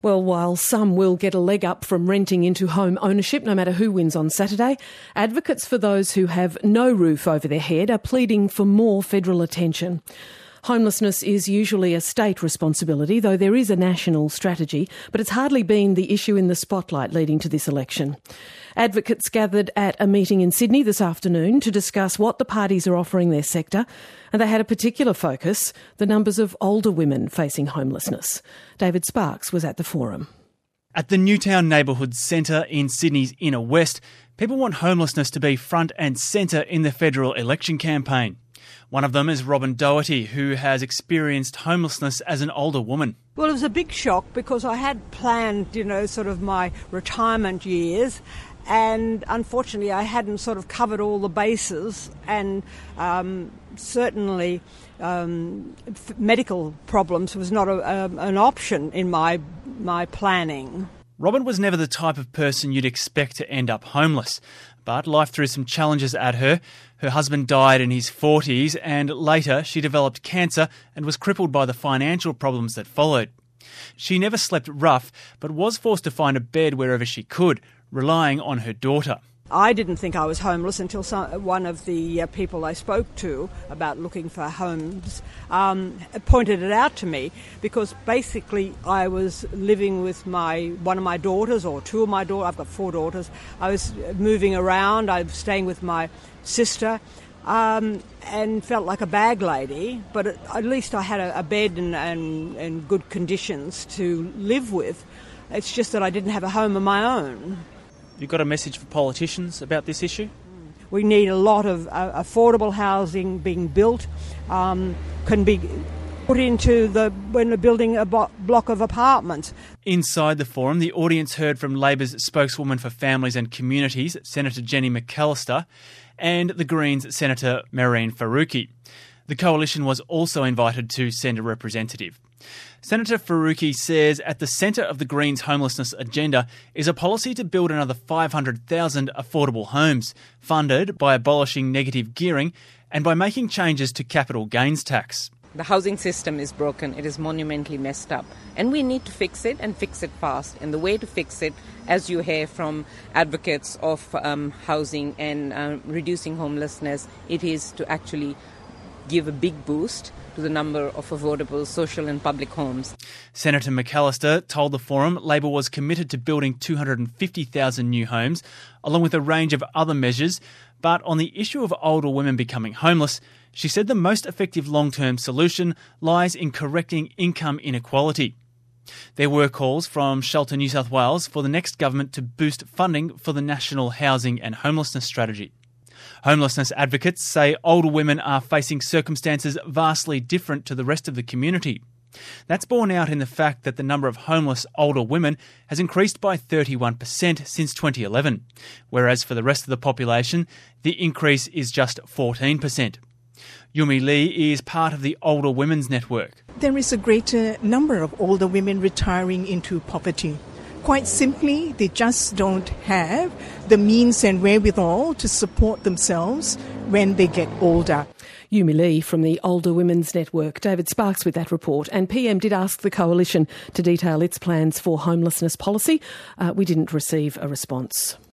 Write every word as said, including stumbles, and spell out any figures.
Well, while some will get a leg up from renting into home ownership, no matter who wins on Saturday, advocates for those who have no roof over their head are pleading for more federal attention. Homelessness is usually a state responsibility, though there is a national strategy, but it's hardly been the issue in the spotlight leading to this election. Advocates gathered at a meeting in Sydney this afternoon to discuss what the parties are offering their sector, and they had a particular focus, the numbers of older women facing homelessness. David Sparks was at the forum. At the Newtown Neighbourhood Centre in Sydney's inner west, people want homelessness to be front and centre in the federal election campaign. One of them is Robin Doherty, who has experienced homelessness as an older woman. Well, it was a big shock because I had planned, you know, sort of my retirement years, and unfortunately I hadn't sort of covered all the bases, and um, certainly um, f- medical problems was not a, a, an option in my my planning. Robin was never the type of person you'd expect to end up homeless, but life threw some challenges at her. Her husband died in his forties, and later she developed cancer and was crippled by the financial problems that followed. She never slept rough, but was forced to find a bed wherever she could, relying on her daughter. I didn't think I was homeless until some, one of the uh, people I spoke to about looking for homes um, pointed it out to me, because basically I was living with my one of my daughters, or two of my daughters. I've got four daughters. I was moving around. I was staying with my sister um, and felt like a bag lady, but at, at least I had a, a bed and, and, and good conditions to live with. It's just that I didn't have a home of my own. You got a message for politicians about this issue? We need a lot of uh, affordable housing being built, um, can be put into the when we're building a bo- block of apartments. Inside the forum, the audience heard from Labor's spokeswoman for Families and Communities, Senator Jenny McAllister, and the Greens' Senator Mehreen Faruqi. The coalition was also invited to send a representative. Senator Faruqi says at the centre of the Greens' homelessness agenda is a policy to build another five hundred thousand affordable homes, funded by abolishing negative gearing and by making changes to capital gains tax. The housing system is broken. It is monumentally messed up. And we need to fix it, and fix it fast. And the way to fix it, as you hear from advocates of um, housing and uh, reducing homelessness, it is to actually give a big boost to the number of affordable social and public homes. Senator McAllister told the forum Labor was committed to building two hundred fifty thousand new homes, along with a range of other measures. But on the issue of older women becoming homeless, she said the most effective long-term solution lies in correcting income inequality. There were calls from Shelter New South Wales for the next government to boost funding for the National Housing and Homelessness Strategy. Homelessness advocates say older women are facing circumstances vastly different to the rest of the community. That's borne out in the fact that the number of homeless older women has increased by thirty-one percent since twenty eleven, whereas for the rest of the population, the increase is just fourteen percent. Yumi Lee is part of the Older Women's Network. There is a greater number of older women retiring into poverty. Quite simply, they just don't have the means and wherewithal to support themselves when they get older. Yumi Lee from the Older Women's Network. David Sparks with that report. And P M did ask the Coalition to detail its plans for homelessness policy. Uh, we didn't receive a response.